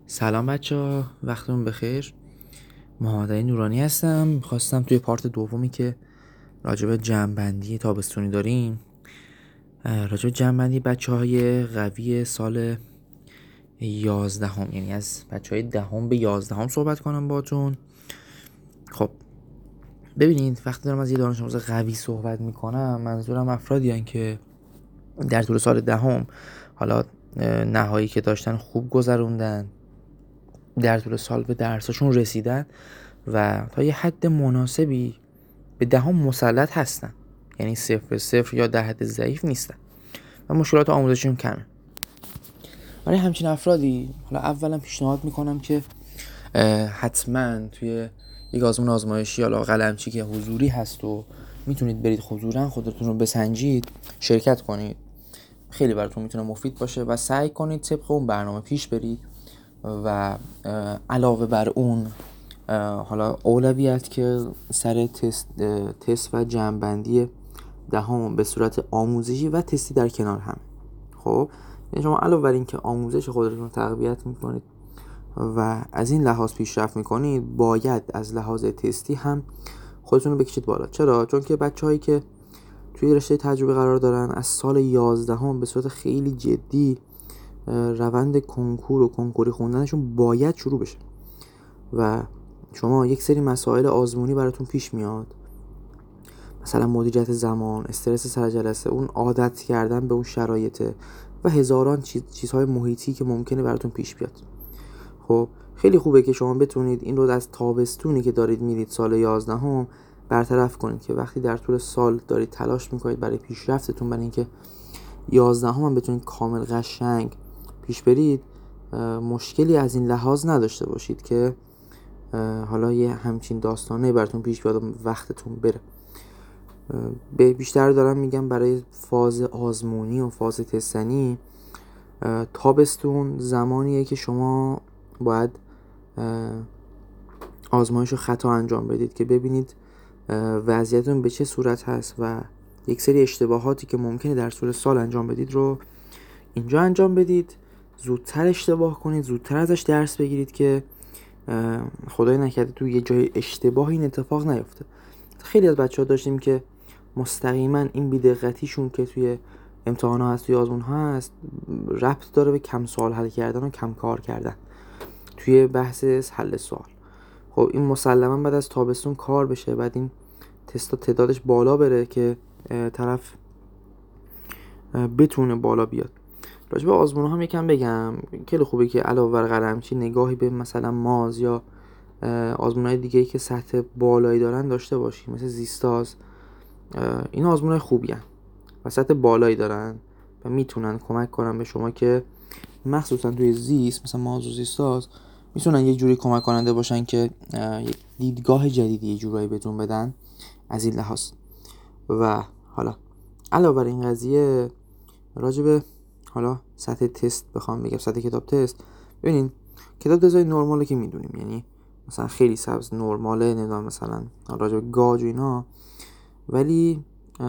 سلام بچه ها، وقتتون بخیر. محمد علی نورانی هستم. میخواستم توی پارت دومی که راجب جمع‌بندی تابستونی داریم، راجب جمع‌بندی بچه های قوی سال 11، یعنی از بچه های 10 به 11 صحبت کنم باتون. خب ببینید، وقتی دارم از یه دانش آموز قوی صحبت میکنم، منظورم افرادی هستند که در طول سال 10 حالا نهایی که داشتن خوب گذروندن، در طول سال به درساشون رسیدن و تا یه حد مناسبی به 10 مسلط هستن، یعنی 0 یا در حد ضعیف نیستن و مشکلات آموزشیشون کمه. برای همچین افرادی حالا اولا پیشنهاد میکنم که حتما توی یک آزمون آزمایشی یا قلمچی که حضوری هست و میتونید برید حضورا خودتون رو بسنجید شرکت کنید. خیلی براتون میتونه مفید باشه و سعی کنید طبق اون برنامه پیش برید و علاوه بر اون حالا اولویت که سر تست و جمع‌بندی 10 به صورت آموزشی و تستی در کنار هم. خب یعنی شما علاوه بر این که آموزش خودتون رو تقویت میکنید و از این لحاظ پیشرفت میکنید، باید از لحاظ تستی هم خودتون رو بکشید بالا. چرا؟ چون که بچه‌هایی که توی رشته تجربه قرار دارن از سال 11 به صورت خیلی جدی روند کنکور و کنکوری خوندنشون باید شروع بشه و شما یک سری مسائل آزمونی براتون پیش میاد، مثلا مدیریت زمان، استرس سر جلسه، اون عادت کردن به اون شرایط و هزاران چیزهای محیطی که ممکنه براتون پیش بیاد. خب خیلی خوبه که شما بتونید این رو از تابستونی که دارید میرید سال 11 برطرف کنید که وقتی در طول سال دارید تلاش میکنید برای پیشرفتتون، برای اینکه 11 هم بتونید کامل قشنگ پیش برید، مشکلی از این لحاظ نداشته باشید که حالا یه همچین داستانه براتون پیش بیاد و وقتتون بره. بیشتر دارم میگم برای فاز آزمونی و فاز تستنی، تابستون زمانیه که شما باید آزمایش و خطا انجام بدید که ببینید وضعیتون به چه صورت هست و یک سری اشتباهاتی که ممکنه در طول سال انجام بدید رو اینجا انجام بدید، زودتر اشتباه کنید، زودتر ازش درس بگیرید که خدای نکرده توی یه جای اشتباهی این اتفاق نیفته. خیلی از بچه‌ها داشتیم که مستقیما این بی‌دقتیشون که توی امتحان‌ها هست، توی آزمون‌ها هست، ربط داره به کم سوال حل کردن و کم کار کردن توی بحث حل سوال. خب این مسلماً بعد از تابستون کار بشه، بعد این تستا تعدادش بالا بره که طرف بتونه بالا بیاد. راجع به آزمون‌ها هم یکم بگم. خیلی خوبه که علاوه بر قلمچی نگاهی به مثلا ماز یا آزمون‌های دیگه‌ای که سطح بالایی دارن داشته باشی، مثل زیستاز. این آزمون‌های خوبی هستن و سطح بالایی دارن و میتونن کمک کنن به شما که مخصوصا توی زیست، مثلا ماز و زیستاز، میتونن یه جوری کمک کننده باشن که یک دیدگاه جدیدی یه جورایی بهتون بدن از این لحاظ. و حالا علاوه بر این قضیه، راجع به حالا سطح تست بخوام بگم، سطح کتاب تست، ببینین کتاب تستای نرماله که میدونیم، یعنی مثلا خیلی سبز نرماله، نمیدونم مثلا راجع به گاج و اینا، ولی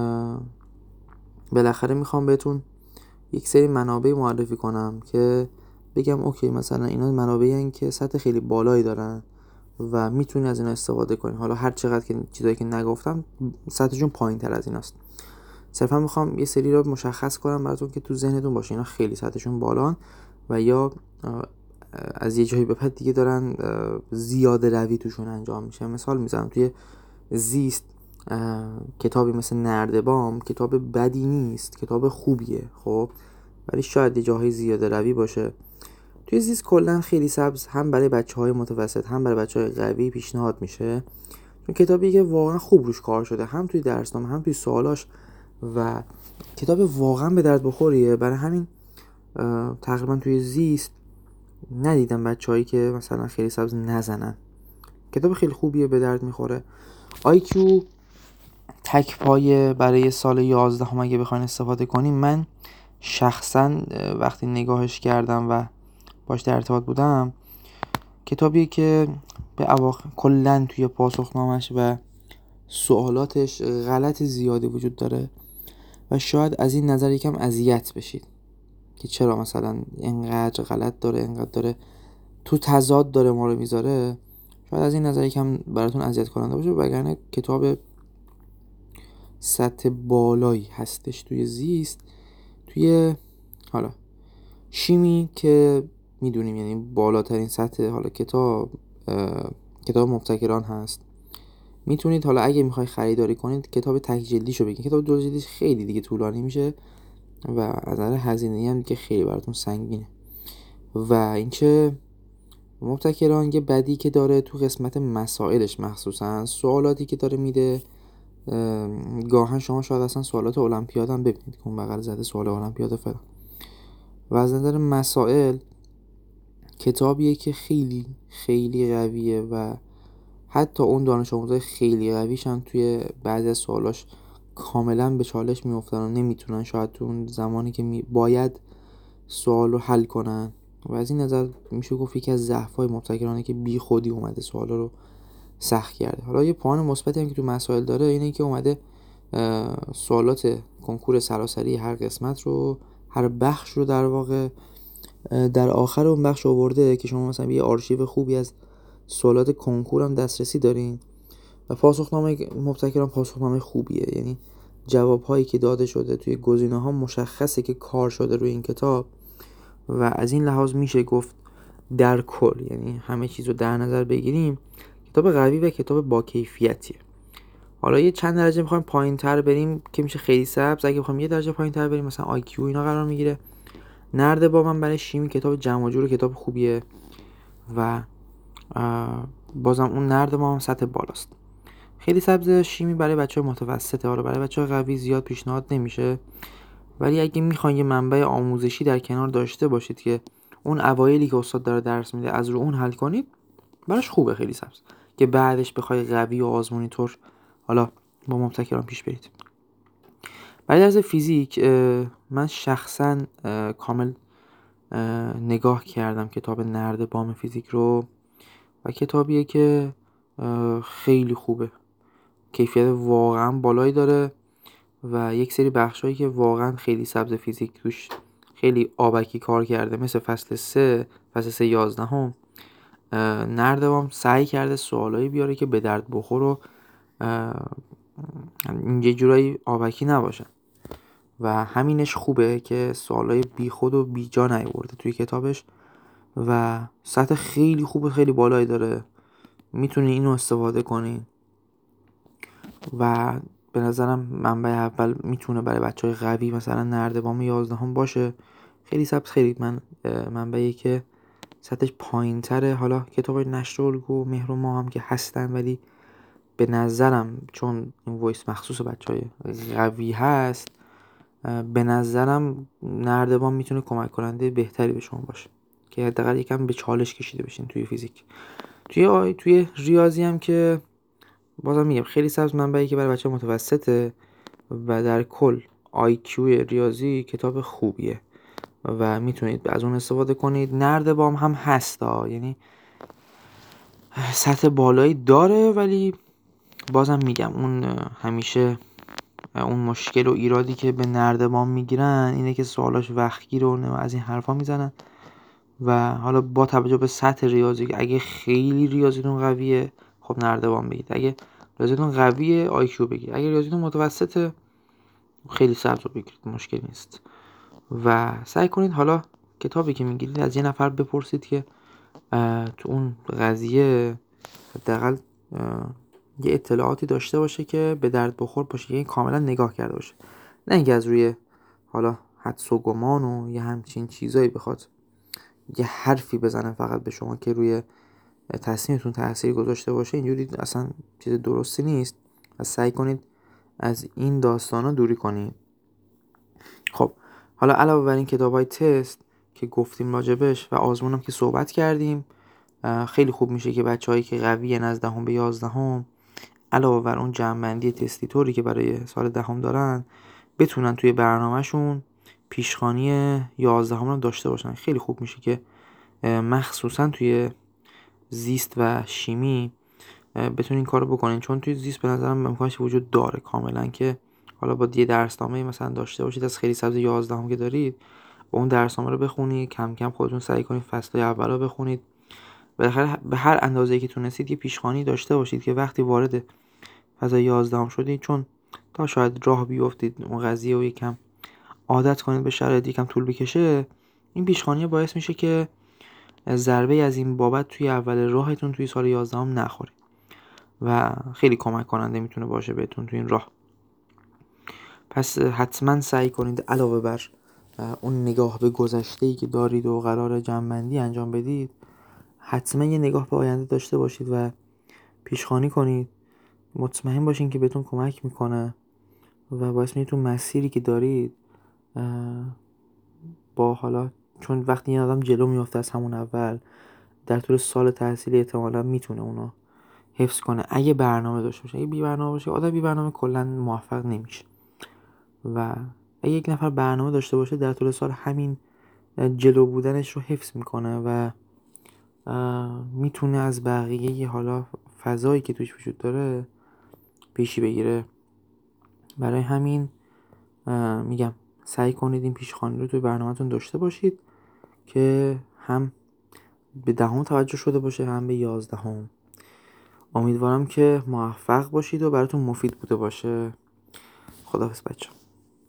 بالاخره میخوام بهتون یک سری منابع معرفی کنم که بگم اوکی مثلا اینا منابعی هستن که سطح خیلی بالایی دارن و میتونی از اینا استفاده کنی. حالا هر چقدر که چیزایی که نگفتم سطحشون پایین تر از ایناست، صرفا میخوام یه سری رو مشخص کنم براتون که تو ذهنتون باشه اینا خیلی سطحشون بالان و یا از یه جایی به بعد دیگه دارن زیاده روی توشون انجام میشه. مثال میزنم، توی زیست کتابی مثل نردبان کتاب بدی نیست، کتاب خوبیه، خب ولی شاید یه جاهای زیاده روی باشه. توی زیست کلا خیلی سبز هم برای بچه‌های متوسط هم برای بچه‌های قوی پیشنهاد میشه، چون کتابی که واقعا خوب روش کار شده، هم توی درسنامه هم توی سوالاش، و کتاب واقعا به درد بخوریه. برای همین تقریبا توی زیست ندیدم بچه‌هایی که مثلا خیلی سبز نزنن. کتاب خیلی خوبیه، به درد میخوره. IQ تک پایه برای سال 11 هم اگه بخواین استفاده کنیم، من شخصا وقتی نگاهش کردم و باش در ارتباط بودم، کتابیه که به اواخر کلن توی پاسخنامش و سوالاتش غلط زیادی وجود داره و شاید از این نظر یکم اذیت بشید که چرا مثلا اینقدر غلط داره، اینقدر داره تو تضاد داره ما رو میذاره، شاید از این نظر یکم براتون اذیت کننده باشه، وگرنه کتاب سطح بالایی هستش توی زیست. توی حالا شیمی که میدونیم یعنی بالاترین سطح حالا کتاب مبتکران هست. میتونید حالا اگه میخوای خریداری کنید کتاب تک جلدیشو بگیرید. کتاب دو جلدیش خیلی دیگه طولانی میشه و از نظر هزینه‌ای هم که خیلی براتون سنگینه. و اینکه مبتکران یه بدی که داره تو قسمت مسائلش، مخصوصا سوالاتی که داره میده، گاهن شما شاید اصلا سوالات المپیاد هم ببینید که اون بغل زده سوال المپیاد فلان. و از نظر مسائل کتابیه که خیلی خیلی قویه و حتی اون دانش آموزای خیلی قویش هم توی بعضی از سوالاش کاملا به چالش میافتن و نمیتونن شاید تو اون زمانی که باید سوال رو حل کنن. و از این نظر میشه گفت یکی از ضعف‌های مبتکرانه که بی خودی اومده سوالا رو سخت کرده. حالا یه پوان مثبتی هم که تو مسائل داره اینه که اومده سوالات کنکور سراسری هر قسمت رو، هر بخش رو در واقع در آخر اون بخش آورده که شما مثلا یه آرشیو خوبی از سوالات کنکور هم دسترسی دارین. و پاسخنامه مبتکران پاسخنامه خوبیه، یعنی جوابهایی که داده شده توی گزینه‌ها مشخصه که کار شده روی این کتاب و از این لحاظ میشه گفت در کل، یعنی همه چیز رو در نظر بگیریم، کتاب قوی و کتاب با کیفیتیه. حالا یه چند درجه میخوایم پایین‌تر بریم که میشه خیلی سبز. اگه بخوایم یه درجه پایین‌تر بریم مثلا آی کیو اینا قرار میگیره. نردبان برای شیمی کتاب جمع جور کتاب خوبیه و بازم اون نردبان سطح بالاست. خیلی سبز شیمی برای بچه‌های متوسطه، حالا برای بچه‌های قوی زیاد پیشنهاد نمیشه، ولی اگه میخواین یه منبع آموزشی در کنار داشته باشید که اون اوایلی که استاد داره درس میده از رو اون حل کنید، براش خوبه خیلی سبز، که بعدش بخوای قوی و آزمونی طور حالا با مبتکران پیش برید. برای درس فیزیک من شخصا کامل نگاه کردم کتاب نردبان فیزیک رو و کتابیه که خیلی خوبه، کیفیت واقعا بالایی داره و یک سری بخشایی که واقعا خیلی سبز فیزیک توش خیلی آبکی کار کرده، مثل فصل 3 11 نردبان سعی کرده سوالایی بیاره که به درد بخور و یه جورایی آبکی نباشن و همینش خوبه که سوالای بی خود و بی جا نیاورده توی کتابش و سطح خیلی خوب خیلی بالایی داره. میتونی اینو استفاده کنی و به نظرم منبع اول میتونه برای بچهای قوی مثلا نردبان 11 باشه. خیلی سبز خیلی منبعی که سطحش پایین تره. حالا کتاب نشر الگو و مهر و ماه هم که هستن، ولی به نظرم چون این وایس مخصوص بچهای قوی هست، به نظرم نردبان میتونه کمک کننده بهتری به شما باشه که حداقل یکم به چالش کشیده بشین توی فیزیک. توی ریاضی هم که بازم میگم خیلی سبز منبعی که برای بچه متوسطه و در کل IQ ریاضی کتاب خوبیه و میتونید از اون استفاده کنید. نردبان هم هستا، یعنی سطح بالایی داره، ولی بازم میگم اون همیشه اون مشکل و ایرادی که به نردبان میگیرن اینه که سوالاش وقتگیر و از این حرفا میزنن و حالا با توجه به سطح ریاضی اگه خیلی ریاضیتون قویه خب نردبان بگید، اگه ریاضیتون قویه IQ بگید، اگه ریاضیتون متوسطه خیلی سبز رو بگیرید، مشکل نیست. و سعی کنید حالا کتابی که میگیرید از یه نفر بپرسید که تو اون قضیه حداقل یه اطلاعاتی داشته باشه که به درد بخور باشه، یعنی کاملا نگاه کرده باشه، نه اینکه از روی حالا حدس و گمان و یه همچین چیزایی بخواد یه حرفی بزنه فقط به شما که روی تصمیمتون تأثیر گذاشته باشه. اینجوری اصلا چیز درستی نیست و سعی کنید از این داستانا دوری کنید. خب حالا علاوه بر این کتابای تست که گفتیم راجبش و آزمونم که صحبت کردیم، خیلی خوب میشه که بچه‌هایی که قوی از 10 به 11 علاوه بر اون جمع‌بندی تستی طوری که برای سال 10 دارن بتونن توی برنامهشون پیشخوانی 11 رو داشته باشن. خیلی خوب میشه که مخصوصا توی زیست و شیمی بتونین این کارو بکنین، چون توی زیست به نظرم امکانش وجود داره کاملا که حالا با یه درسنامه مثلا داشته باشید از خیلی سبز 11 که دارید با اون درسنامه رو بخونید، کم کم خودتون سعی کنید فصل اول رو بخونید بالاخره به هر اندازه‌ای که تونستید یه پیشخوانی داشته باشید که وقتی وارد فضای 11 شدید، چون تا شاید راه بیفتید اون قضیه و یکم عادت کنید به شرایط، یکم طول بکشه، این پیشخوانی باعث میشه که ضربه از این بابت توی اول راهتون توی سال 11 نخوره و خیلی کمک کننده میتونه باشه بهتون توی این راه. پس حتما سعی کنید علاوه بر اون نگاه به گذشته‌ای که دارید و قرار جمع‌بندی انجام بدید، حتما یه نگاه به آینده داشته باشید و پیشخوانی کنید. مطمئن باشین که بهتون کمک میکنه و باعث میشه تو مسیری که دارید با حالا، چون وقتی یه آدم جلو میفته از همون اول در طول سال تحصیلی احتمالاً میتونه اونو حفظ کنه اگه برنامه داشته باشه. اگه بی برنامه باشه، آدم بی برنامه کلا موفق نمیشه و اگه یک نفر برنامه داشته باشه در طول سال همین جلو بودنش رو حفظ میکنه و میتونه از بقیه حالا فضایی که توش وجود داره پیشی بگیره. برای همین میگم سعی کنید این پیشخوانی رو توی برنامه‌تون داشته باشید که هم به 10 توجه شده باشه هم به 11. امیدوارم که موفق باشید و براتون مفید بوده باشه. خداحافظ بچه‌ها.